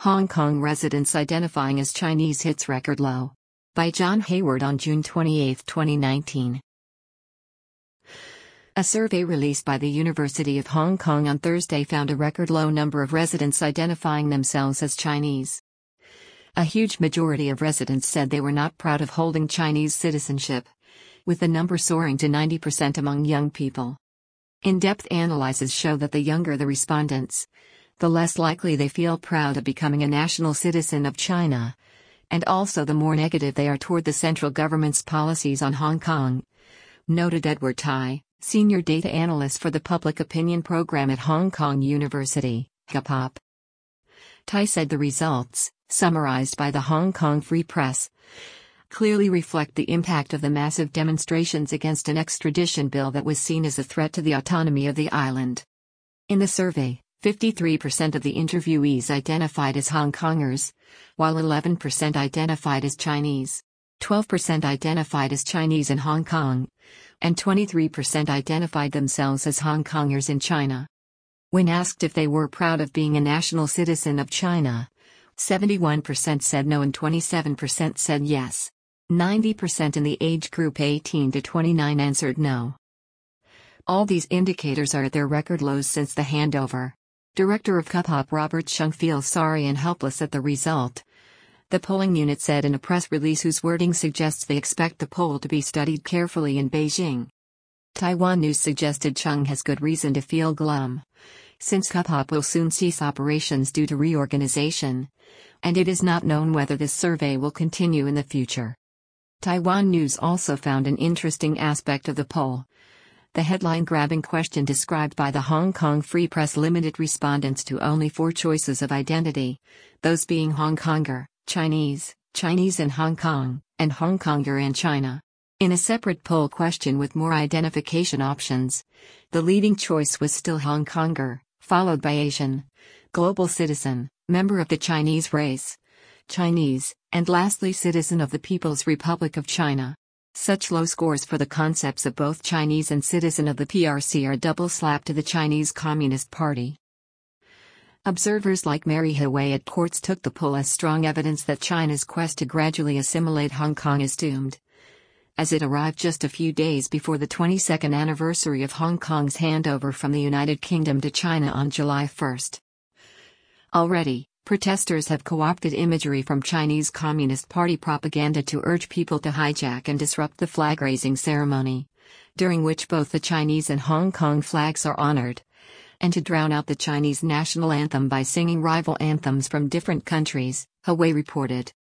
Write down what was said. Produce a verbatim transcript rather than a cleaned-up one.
Hong Kong residents identifying as Chinese hits record low. By John Hayward on June twenty-eighth, twenty nineteen. A survey released by the University of Hong Kong on Thursday found a record low number of residents identifying themselves as Chinese. A huge majority of residents said they were not proud of holding Chinese citizenship, with the number soaring to ninety percent among young people. In-depth analyses show that the younger the respondents, the less likely they feel proud of becoming a national citizen of China, and also the more negative they are toward the central government's policies on Hong Kong, noted Edward Tai, senior data analyst for the Public Opinion Program at Hong Kong University, K P O P. Tai said the results, summarized by the Hong Kong Free Press, clearly reflect the impact of the massive demonstrations against an extradition bill that was seen as a threat to the autonomy of the island. In the survey, fifty-three percent of the interviewees identified as Hong Kongers, while eleven percent identified as Chinese, twelve percent identified as Chinese in Hong Kong, and twenty-three percent identified themselves as Hong Kongers in China. When asked if they were proud of being a national citizen of China, seventy-one percent said no and twenty-seven percent said yes. ninety percent in the age group eighteen to twenty-nine answered no. All these indicators are at their record lows since the handover. Director of K P O P Robert Chung feels sorry and helpless at the result. The polling unit said in a press release whose wording suggests they expect the poll to be studied carefully in Beijing. Taiwan News suggested Chung has good reason to feel glum, since K P O P will soon cease operations due to reorganization, and it is not known whether this survey will continue in the future. Taiwan News also found an interesting aspect of the poll. The headline-grabbing question described by the Hong Kong Free Press limited respondents to only four choices of identity, those being Hong Konger, Chinese, Chinese in Hong Kong, and Hong Konger in China. In a separate poll question with more identification options, the leading choice was still Hong Konger, followed by Asian, global citizen, member of the Chinese race, Chinese, and lastly citizen of the People's Republic of China. Such low scores for the concepts of both Chinese and citizen of the P R C are a double slap to the Chinese Communist Party. Observers like Mary Hui at Quartz took the poll as strong evidence that China's quest to gradually assimilate Hong Kong is doomed, as it arrived just a few days before the twenty-second anniversary of Hong Kong's handover from the United Kingdom to China on July first. Already, protesters have co-opted imagery from Chinese Communist Party propaganda to urge people to hijack and disrupt the flag-raising ceremony, during which both the Chinese and Hong Kong flags are honored, and to drown out the Chinese national anthem by singing rival anthems from different countries, Hui reported.